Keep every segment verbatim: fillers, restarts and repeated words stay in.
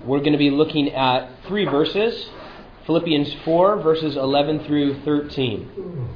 We're going to be looking at three verses, Philippians four, verses eleven through thirteen.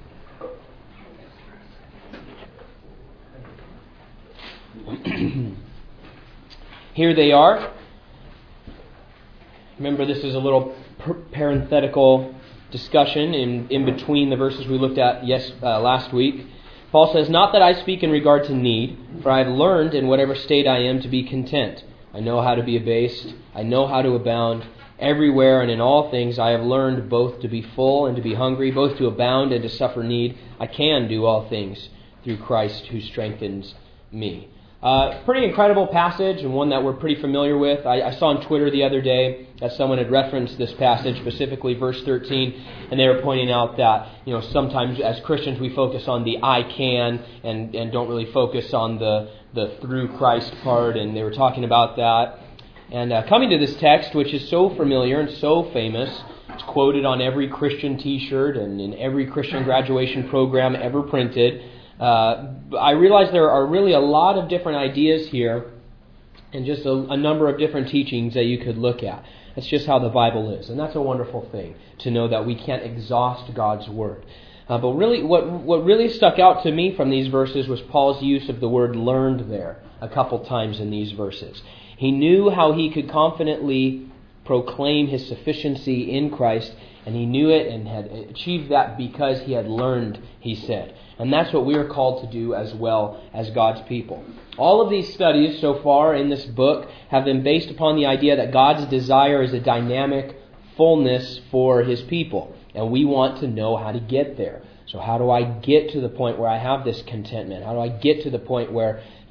Here they are. Remember, this is a little parenthetical discussion in, in between the verses we looked at yes uh, last week. Paul says, "Not that I speak in regard to need, for I have learned in whatever state I am to be content. I know how to be abased. I know how to abound. Everywhere and in all things I have learned both to be full and to be hungry, both to abound and to suffer need. I can do all things through Christ who strengthens me." Uh, pretty incredible passage, and one that we're pretty familiar with. I, I saw on Twitter the other day that someone had referenced this passage, specifically verse thirteen, and they were pointing out that, you know, sometimes as Christians we focus on the I can and, and don't really focus on the, the through Christ part, and they were talking about that. And uh, coming to this text, which is so familiar and so famous, it's quoted on every Christian t-shirt and in every Christian graduation program ever printed. Uh, I realize there are really a lot of different ideas here and just a, a number of different teachings that you could look at. That's just how the Bible is, and that's a wonderful thing to know that we can't exhaust God's Word. Uh, but really, what what really stuck out to me from these verses was Paul's use of the word "learned" there a couple times in these verses. He knew how he could confidently proclaim his sufficiency in Christ, and he knew it and had achieved that because he had learned, he said. And that's what we are called to do as well as God's people. All of these studies so far in this book have been based upon the idea that God's desire is a dynamic fullness for His people. And we want to know how to get there. So how do I get to the point where I have this contentment? How do I get to the point where